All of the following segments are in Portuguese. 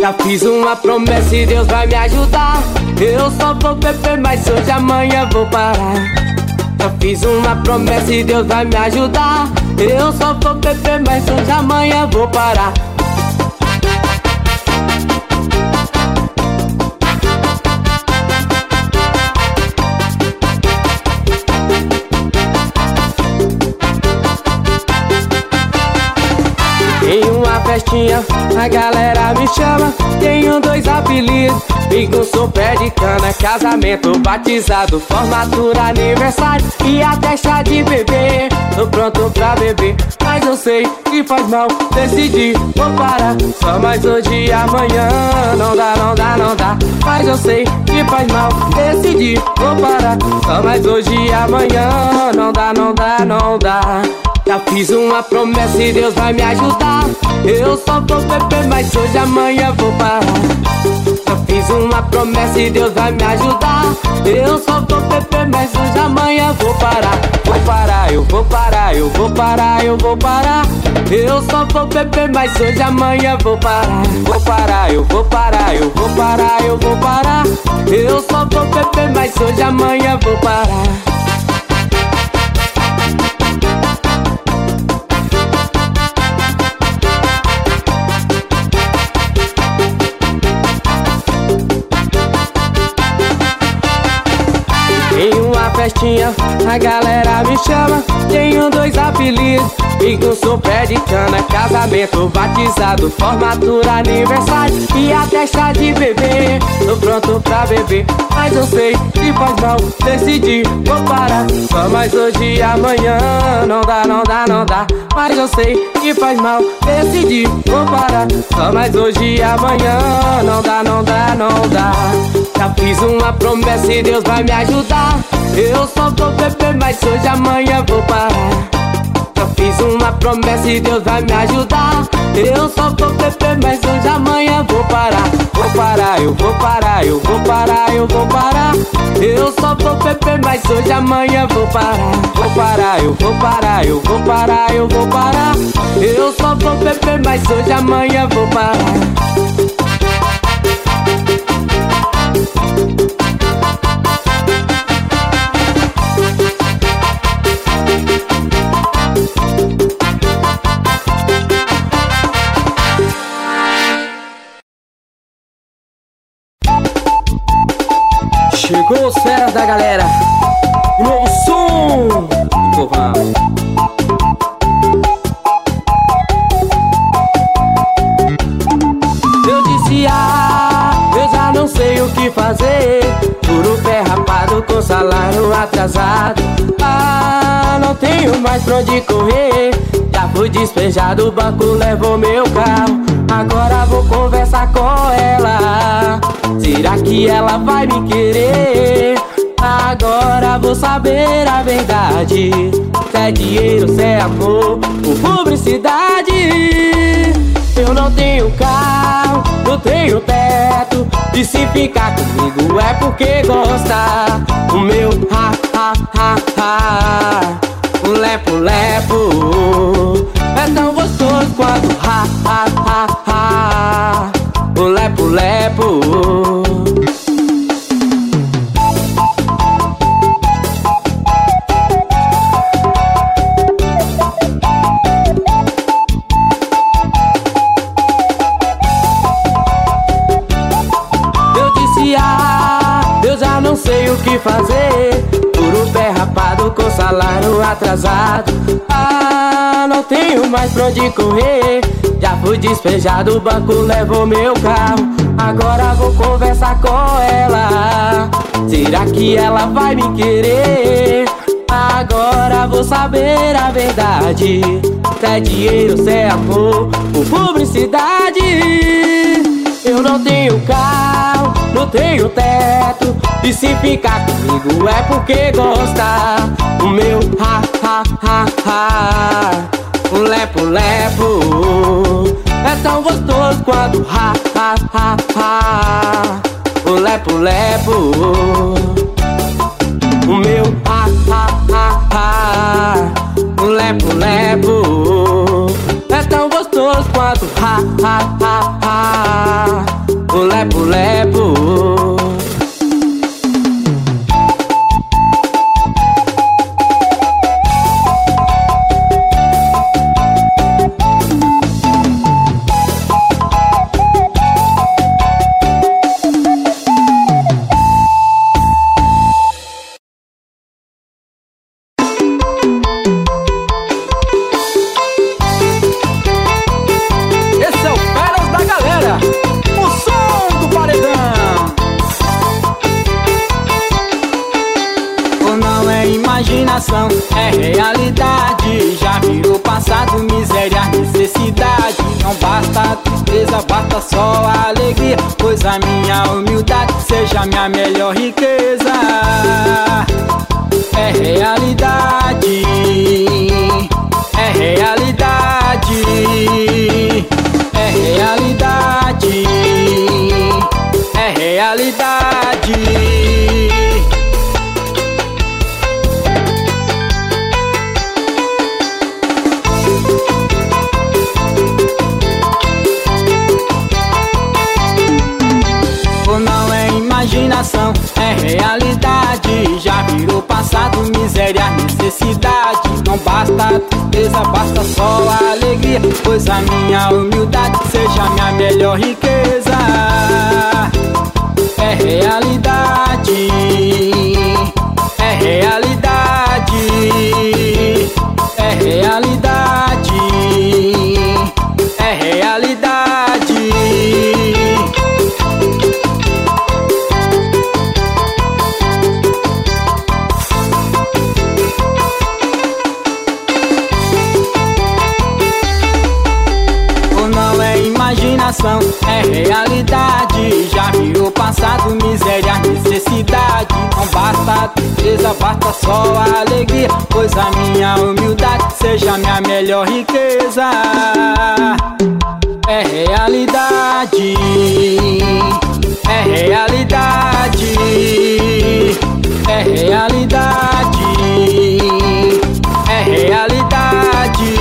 Já fiz uma promessa e Deus vai me ajudar. Eu só vou beber, mas hoje amanhã vou parar. Já fiz uma promessa e Deus vai me ajudar. Eu só vou beber, mas hoje amanhã vou parar. Em uma festinha, a galera me chama. Tenho 2 apelidos, Bingo, sou pé de cana. Casamento, batizado, formatura, aniversário e até chá de bebê. Tô pronto pra beber, mas eu sei que faz mal. Decidi, vou parar, só mais hoje e amanhã. Não dá, não dá, não dá, mas eu sei que faz mal. Decidi, vou parar, só mais hoje e amanhã. Não dá, não dá, não dá. Já fiz uma promessa e Deus vai me ajudar. Eu só vou beber, mas hoje amanhã vou parar. Já fiz uma promessa e Deus vai me ajudar. Eu só vou beber, mas hoje amanhã vou parar. Vou parar, eu vou parar, eu vou parar, eu vou parar. Eu só vou beber, mas hoje amanhã vou parar. Vou parar, eu vou parar, eu vou parar, eu vou parar. Eu só vou beber, mas hoje amanhã vou parar. Em uma festinha, a galera me chama. Tenho 2 apelidos, Bingo, sou pé de cana. Casamento, batizado, formatura, aniversário e até chá de bebê. Tô pronto pra beber, mas eu sei que faz mal. Decidi, vou parar, só mais hoje e amanhã. Não dá, não dá, não dá, mas eu sei que faz mal. Decidi, vou parar, só mais hoje e amanhã. Não dá, não dá, não dá. Já fiz uma promessa e Deus vai me ajudar. Eu só vou beber, mas hoje amanhã vou parar. Já fiz uma promessa e Deus vai me ajudar. Eu só vou beber, mas hoje amanhã vou parar. Vou parar, eu vou parar, eu vou parar, eu vou parar. Eu só vou beber, mas hoje amanhã vou parar. Vou parar, eu vou parar, eu vou parar, eu vou parar. Eu só vou beber, mas hoje amanhã vou parar. Chegou os feras da galera, o novo som do povão. Eu disse, eu já não sei o que fazer. Puro pé rapado com salário atrasado. Não tenho mais pra onde correr. Já fui despejado, o banco levou meu carro. Agora vou conversar com ela. Será que ela vai me querer? Agora vou saber a verdade. Se é dinheiro, se é amor ou publicidade. Eu não tenho carro, não tenho teto. E se ficar comigo é porque gosta. O meu o lepo-lepo é tão gostoso quanto o lepo-lepo. Eu disse, eu já não sei o que fazer. Puro pé rapado com salário atrasado. Não tenho mais pra onde correr. Já fui despejado, o banco levou meu carro. Agora vou conversar com ela. Será que ela vai me querer? Agora vou saber a verdade. Se é dinheiro, se é amor ou publicidade. Eu não tenho carro, não tenho teto. E se ficar comigo é porque gosta. O meu o lepo-lepo é tão gostoso quanto o lepo-lepo. O meu o lepo-lepo é tão gostoso quanto canto, ha, ha, ha, ha. O lepo, lepo. É realidade, já virou passado, miséria, necessidade. Não basta a tristeza, basta só a alegria, pois a minha humildade seja minha melhor riqueza. É realidade, é realidade, é realidade, é realidade. É realidade, já virou passado, miséria, necessidade. Não basta a tristeza, basta só a alegria, pois a minha humildade seja minha melhor riqueza. É realidade, é realidade, é realidade, é realidade. É realidade, já virou passado, miséria, necessidade. Não basta a tristeza, basta só a alegria, pois a minha humildade seja minha melhor riqueza. É realidade, é realidade, é realidade, é realidade.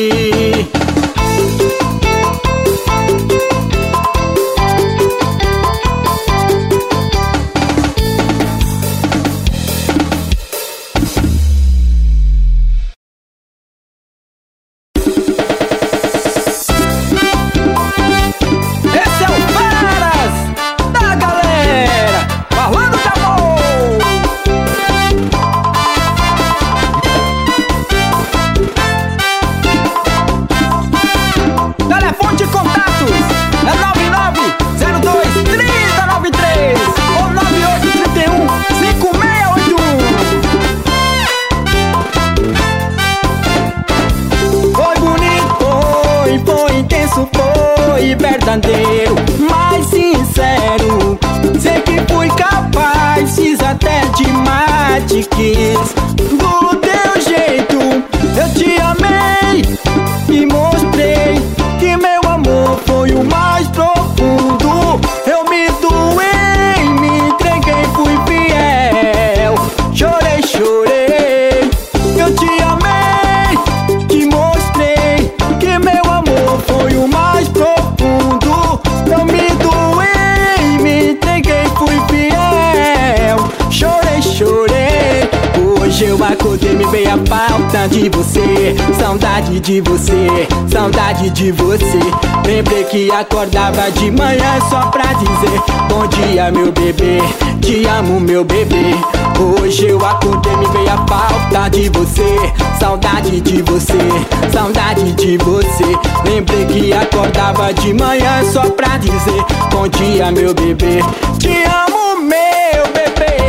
Mais sincero, sei que fui capaz, fiz até demais, te quis do teu jeito. Eu te amei e mostrei que meu amor foi o mais profundo. Eu me doei, me entreguei, fui fiel. Chorei, chorei. Eu te amei, te mostrei que meu amor foi o mais profundo. Eu me doei, me entreguei, fui fiel. Chorei, chorei. Hoje eu acordei, me veio a falta de você. Saudade de você, saudade de você. Lembrei que acordava de manhã só pra dizer bom dia, meu bebê, te amo, meu bebê. Hoje eu acordei, me veio a falta de você. Saudade de você, saudade de você. Lembrei que acordava de manhã só pra dizer bom dia, meu bebê, te amo, meu bebê.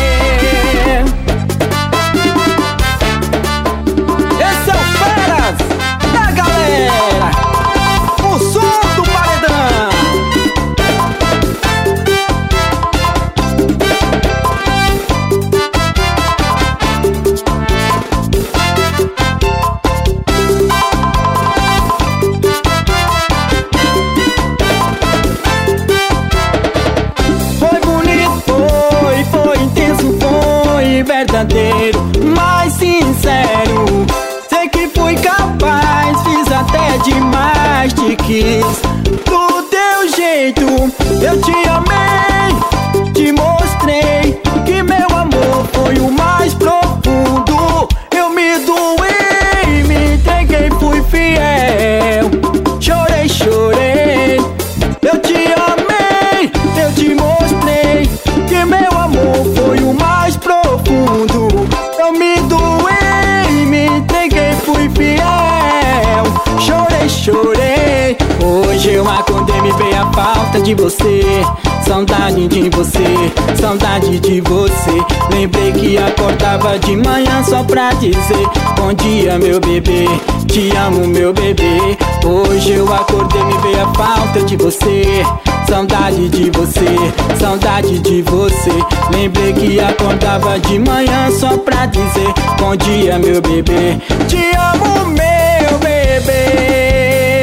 Esse é o Feras da galera, o som do paredão. Foi bonito. do teu jeito. Eu te amei, te mostrei que meu amor foi o mais profundo. Eu me doei, me entreguei, fui fiel. Chorei, chorei. Eu te amei, eu te mostrei que meu amor foi o mais profundo. Eu me doei, me entreguei, fui fiel. Chorei, chorei. Hoje eu acordei, me veio a falta de você. Saudade de você, saudade de você. Lembrei que acordava de manhã só pra dizer bom dia, meu bebê, te amo, meu bebê. Hoje eu acordei, me veio a falta de você. Saudade de você, saudade de você. Lembrei que acordava de manhã só pra dizer bom dia, meu bebê, te amo, meu bebê.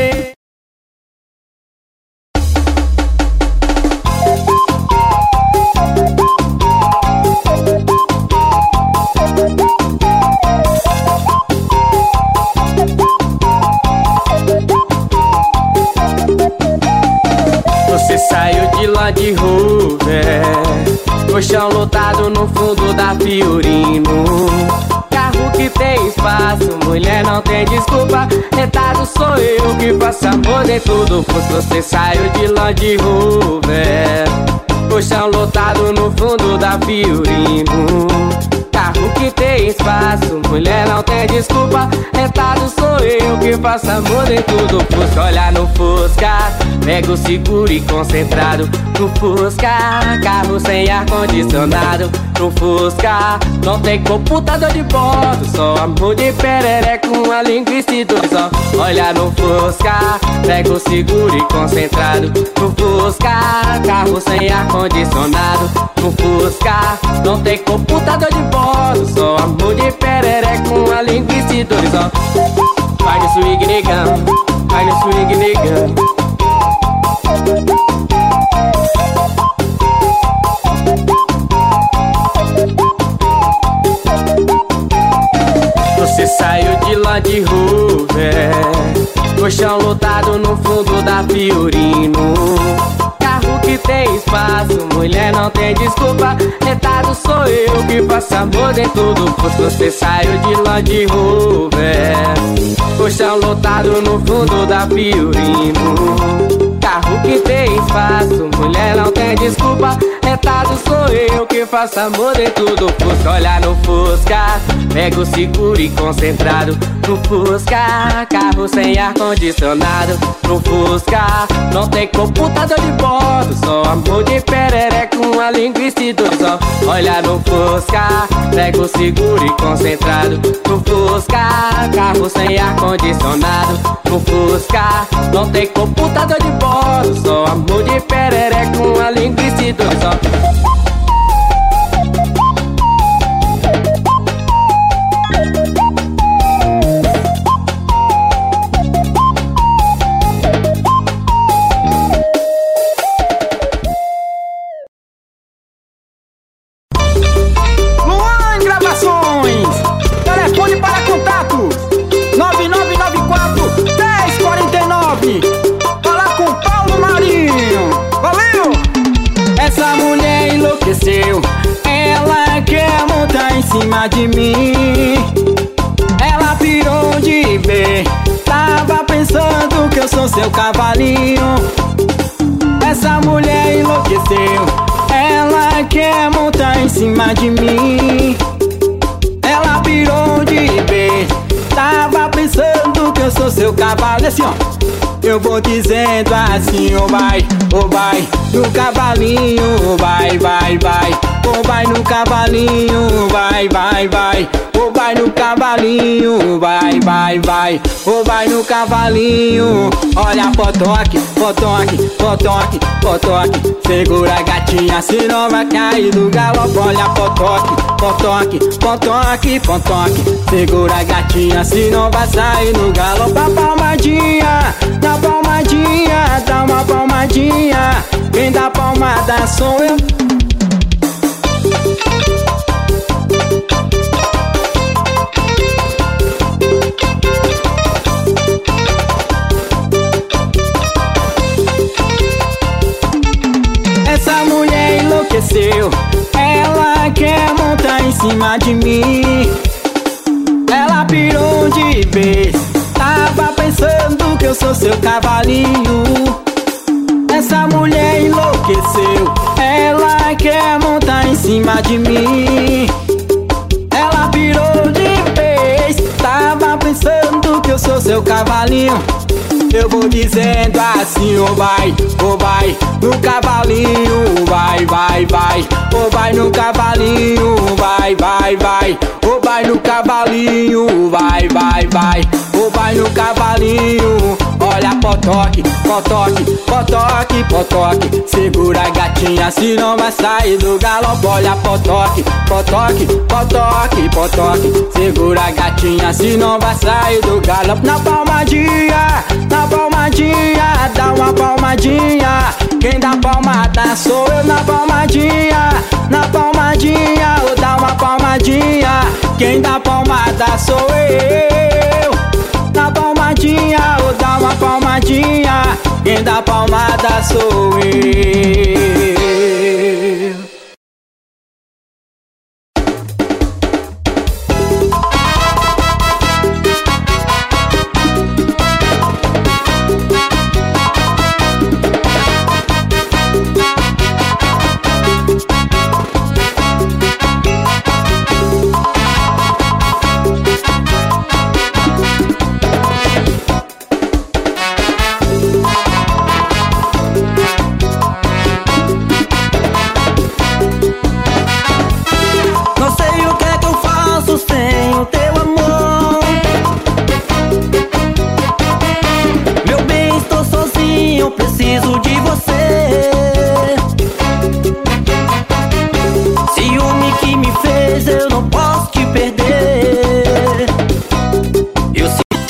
Você saiu de Land Rover, colchão lotado no fundo da Fiorino. Carro que tem espaço, mulher não tem desculpa. Retado sou eu que faço amor dentro do posto. Você saiu de Land Rover, colchão lotado no fundo da Fiorino. Carro que tem espaço, mulher não tem desculpa. Retado sou eu que faço amor dentro do Fusca. Olha no Fusca, pego seguro e concentrado. No Fusca, carro sem ar-condicionado. No Fusca, não tem computador de bordo, só amor de pereré com a linguiça e dois ó. Olha no Fusca, pego seguro e concentrado. No Fusca, carro sem ar-condicionado. No Fusca, não tem computador de bordo, só amor de pereré com a linguiça e dois ó. Vai no swing negão, vai no swing negão. Você saiu de Land Rover, colchão lotado no fundo da Fiorino. Carro que tem espaço, mulher não tem desculpa. Retado sou eu que faço amor dentro do posto. Você saiu de Land Rover, colchão lotado no fundo da Fiorino. Carro que tem espaço, mulher não tem desculpa. Retado sou eu que faço amor dentro do Fusca. Olha no Fusca, pego seguro e concentrado. No Fusca, carro sem ar-condicionado. No Fusca, não tem computador de bordo, só amor de pereré com a linguiça e dois ó. Olha no Fusca, pego seguro e concentrado. No Fusca, carro sem ar-condicionado. No Fusca, não tem computador de bordo, só amor de pereré com a linguiça e dois ó. Telefone para contato 9994-1049. Fala com Paulo Marinho. Valeu! Essa mulher enlouqueceu, ela quer montar em cima de mim. Ela pirou de ver, tava pensando que eu sou seu cavalinho. Essa mulher enlouqueceu, ela quer montar em cima de mim. Ela pirou de ver, tava pensando que eu sou seu cavalo. Assim ó, eu vou dizendo assim, oh vai no cavalinho, vai, vai, vai. Oh vai no cavalinho, vai, vai, vai. Oh vai no cavalinho, vai, vai, vai. Oh vai no cavalinho. Olha potoque, potoque, potoque, potoque. Segura a gatinha, senão vai cair do galope. Olha potoque, potoque, potoque, potoque. Segura a gatinha, senão vai sair no galope. Dá palmadinha, dá palmadinha, dá uma palmadinha. Quem dá palmada sou eu. enlouqueceu. Ela quer montar em cima de mim. Ela pirou de vez. Tava pensando que eu sou seu cavalinho. Essa mulher enlouqueceu. Ela quer montar em cima de mim. Ela pirou de vez. Tava pensando que eu sou seu cavalinho. Eu vou dizendo assim, oh vai no cavalinho, vai, oh vai no cavalinho, vai, oh vai no cavalinho, vai, oh vai no cavalinho. Olha potoque, segura a gatinha, se não vai sair do galope. Olha potoque, segura a gatinha, se não vai sair do galope. Na palmadinha, dá uma palmadinha. Quem dá palmada sou eu. Na palmadinha, ou dá uma palmadinha. Quem dá palmada sou eu. Na palmadinha, ou dá uma palmadinha. Quem dá palmada sou eu. Preciso de você. Ciúme que me fez, eu não posso te perder. Eu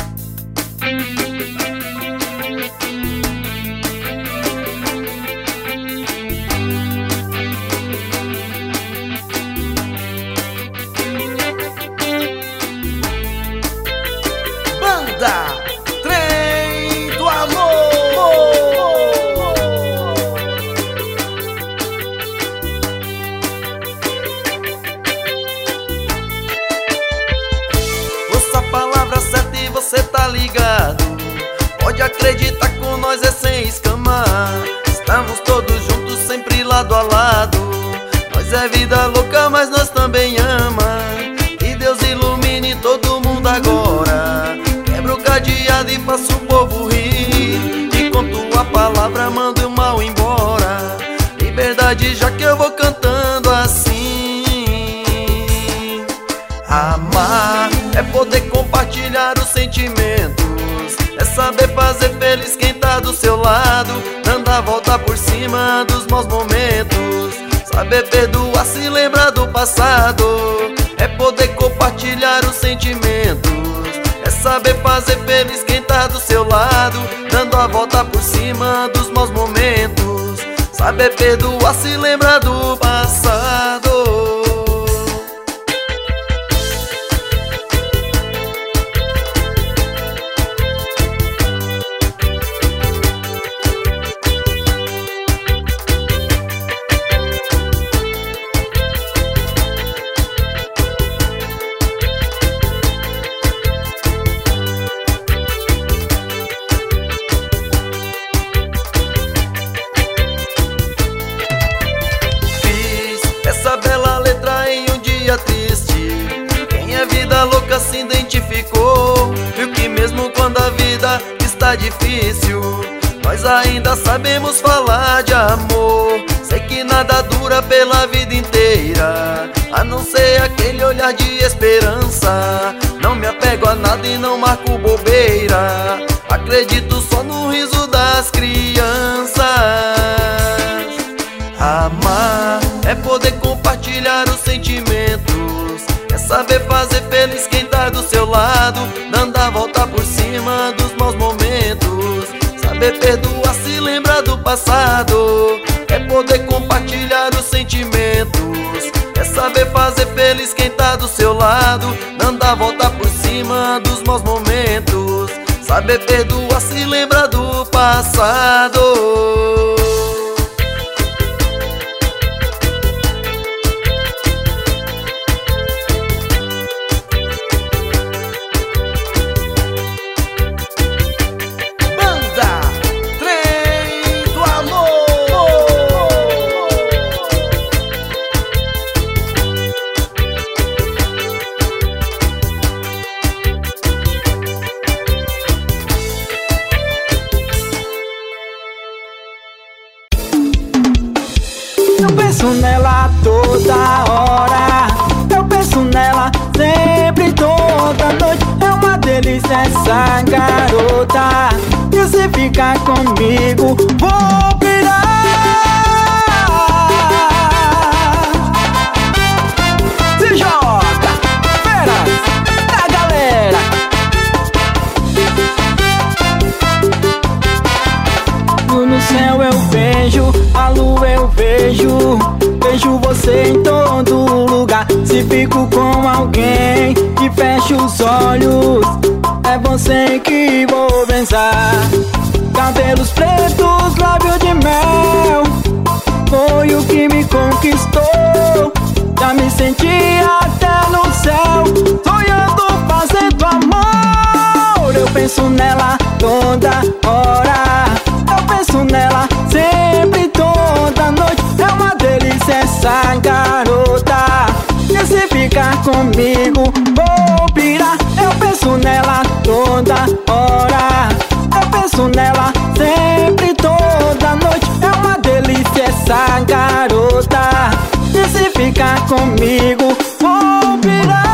Banda Trem do Amor. Você tá ligado? Pode acreditar, com nós é sem escamar. Estamos todos juntos, sempre lado a lado. Nós é vida louca, mas nós também ama. Que Deus ilumine todo mundo agora. Quebra o cadeado e faça o povo rir. E com tua palavra manda o mal embora. Liberdade, já que eu vou cantando assim. Amar é poder compartilhar os sentimentos. É saber fazer feliz quem tá do seu lado. Dando a volta por cima dos maus momentos. Saber perdoar, se lembrar do passado. É poder compartilhar os sentimentos. É saber fazer feliz quem tá do seu lado. Dando a volta por cima dos maus momentos. Saber perdoar, se lembrar do passado. Se identificou, viu que mesmo quando a vida está difícil, nós ainda sabemos falar de amor. Sei que nada dura pela vida inteira, a não ser aquele olhar de esperança. Não me apego a nada e não marco bobeira. Acredito só no riso das crianças. Amar é poder compartilhar os sentimentos. É saber fazer feliz quem tá do seu lado. Dando a volta por cima dos maus momentos. Saber perdoar, se lembrar do passado. É poder compartilhar os sentimentos. É saber fazer feliz quem tá do seu lado. Dando a volta por cima dos maus momentos. Saber perdoar, se lembrar do passado. Eu penso nela toda hora, eu penso nela sempre, toda noite. É uma delícia essa garota, e se ficar comigo vou pirar. Se joga, feras da galera. No céu eu vejo, a lua eu vejo, vejo você em todo lugar. Se fico com alguém e fecho os olhos, é você que vou pensar. Cabelos pretos, lábios de mel, foi o que me conquistou. Já me senti até no céu, sonhando fazendo amor. Eu penso nela toda hora, eu penso nela sempre, toda noite. É uma delícia essa garota, e se ficar comigo vou pirar. Eu penso nela toda hora, eu penso nela sempre, toda noite. É uma delícia essa garota, e se ficar comigo vou pirar.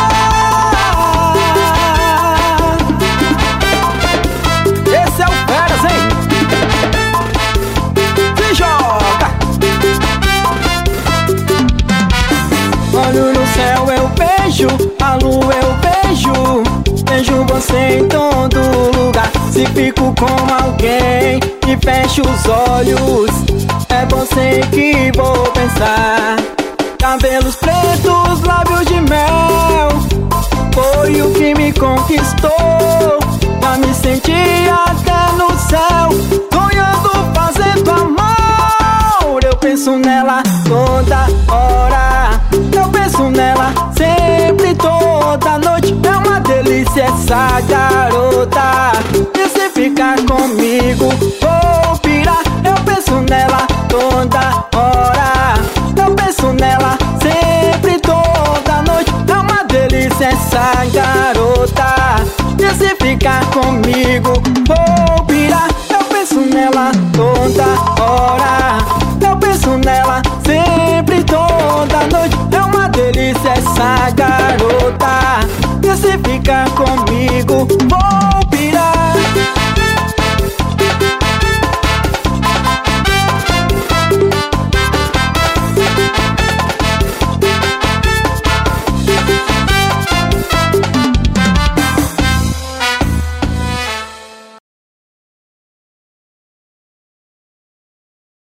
Esse é o Feras, hein? Se joga! Olho no céu eu vejo, a lua eu vejo, vejo você em todo lugar. Se fico com alguém e fecho os olhos, é você que vou pensar. Cabelos pretos, lábios de mel, foi o que me conquistou. Já me senti até no céu, sonhando fazendo amor. Eu penso nela toda hora, eu penso nela sempre, toda noite. É uma delícia essa garota, e se ficar comigo vou pirar. Eu penso nela toda hora, eu penso nela sempre, toda noite. É uma delícia essa garota, e se ficar comigo vou pirar. Eu penso nela toda hora, eu penso nela sempre, toda noite. É uma delícia essa garota, e se ficar comigo vou